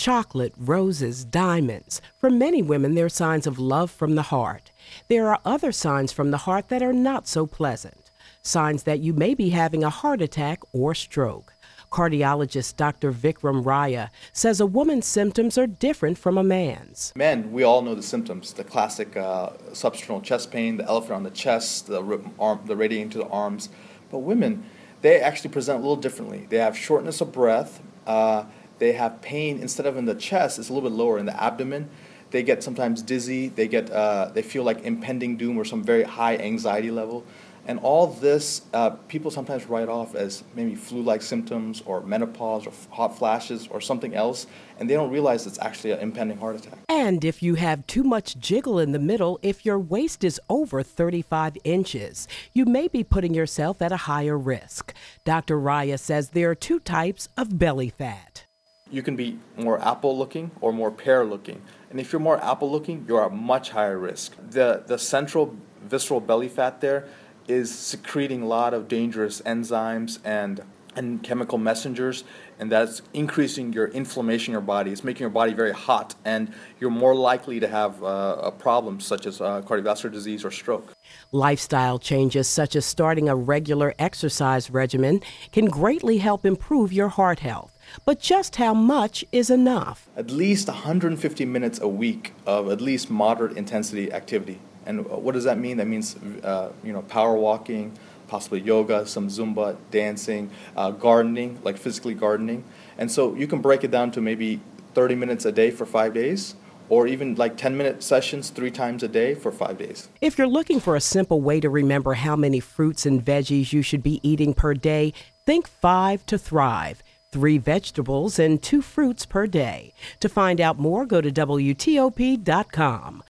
chocolate, roses, diamonds. For many women, they're signs of love from the heart. There are other signs from the heart that are not so pleasant. Signs that you may be having a heart attack or stroke. Cardiologist Dr. Vikram Raya says a woman's symptoms are different from a man's. Men, we all know the symptoms, the classic substernal chest pain, the elephant on the chest, the radiating to the arms. But women, they actually present a little differently. They have shortness of breath. They have pain, instead of in the chest, it's a little bit lower in the abdomen. They get sometimes dizzy. They feel like impending doom or some very high anxiety level. And all this, people sometimes write off as maybe flu-like symptoms or menopause or hot flashes or something else, and they don't realize it's actually an impending heart attack. And if you have too much jiggle in the middle, if your waist is over 35 inches, you may be putting yourself at a higher risk. Dr. Raya says there are two types of belly fat. You can be more apple-looking or more pear-looking. And if you're more apple-looking, you're at much higher risk. The central visceral belly fat there is secreting a lot of dangerous enzymes and chemical messengers, and that's increasing your inflammation in your body. It's making your body very hot, and you're more likely to have a problem such as cardiovascular disease or stroke. Lifestyle changes such as starting a regular exercise regimen can greatly help improve your heart health. But just how much is enough? At least 150 minutes a week of at least moderate intensity activity. And what does that mean? That means power walking, possibly yoga, some Zumba, dancing, gardening, like physically gardening. And so you can break it down to maybe 30 minutes a day for 5 days, or even like 10-minute sessions 3 times a day for 5 days. If you're looking for a simple way to remember how many fruits and veggies you should be eating per day, think 5 to thrive. 3 vegetables and 2 fruits per day. To find out more, go to WTOP.com.